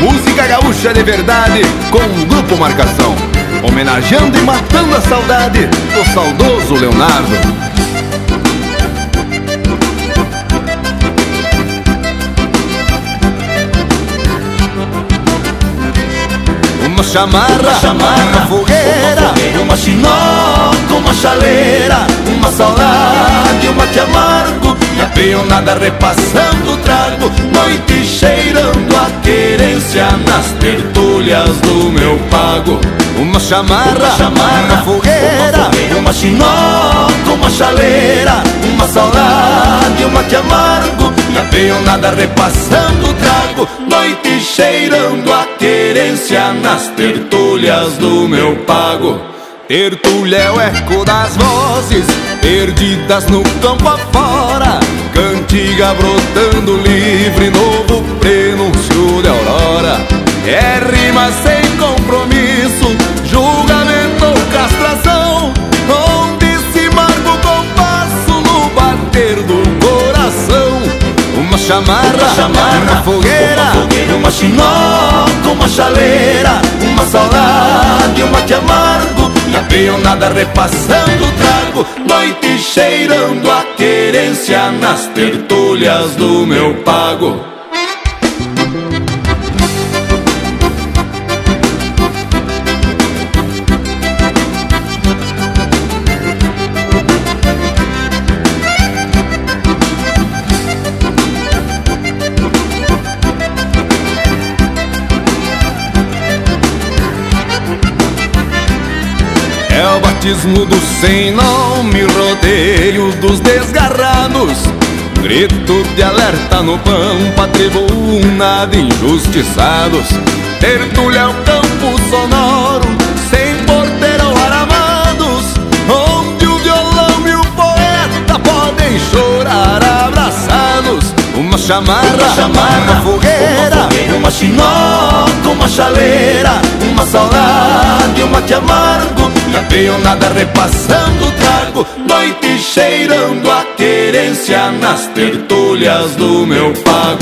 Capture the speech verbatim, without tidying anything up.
música gaúcha de verdade com o Grupo Marcação, homenageando e matando a saudade do saudoso Leonardo. Uma chamarra, uma, chamarra, uma fogueira, uma, fogueira, uma chinoca, uma chaleira, uma saudade, uma que amargo, e a peonada repassando o trago, noite cheirando a querência nas tertúlias do meu pago. Uma chamarra, uma, chamarra, uma fogueira, uma, fogueira, uma chinoca, uma chaleira, uma saudade, uma que amargo, e a peonada repassando o trago, noite cheirando a querência nas tertúlias do meu pago. Tertúlia é o eco das vozes perdidas no campo afora, cantiga brotando livre, novo prenúncio de aurora. É rima sem compromisso, julgamento ou castração, onde se marca o compasso no bater do coração. Uma chamarra, uma, chamarra, uma fogueira, uma, fogueira, uma chinoca, uma chaleira, uma saudade, uma que amargo, e a peonada repassando o trago, noite cheirando a querência nas tertúlias do meu pago. É o batismo do sem nome, rodeio dos desgarrados, grito de alerta no pampa, tribuna de injustiçados. Tertúlia é o campo sonoro, sem porteiro aramados, onde o violão e o poeta podem chorar abraçados. Uma chamarra, uma, chamarra, uma fogueira, uma, fogueira, uma chinoca, uma chaleira, uma saudade, uma que amargo, e a peonada repassando o trago, noite cheirando a querência nas tertúlias do meu pago.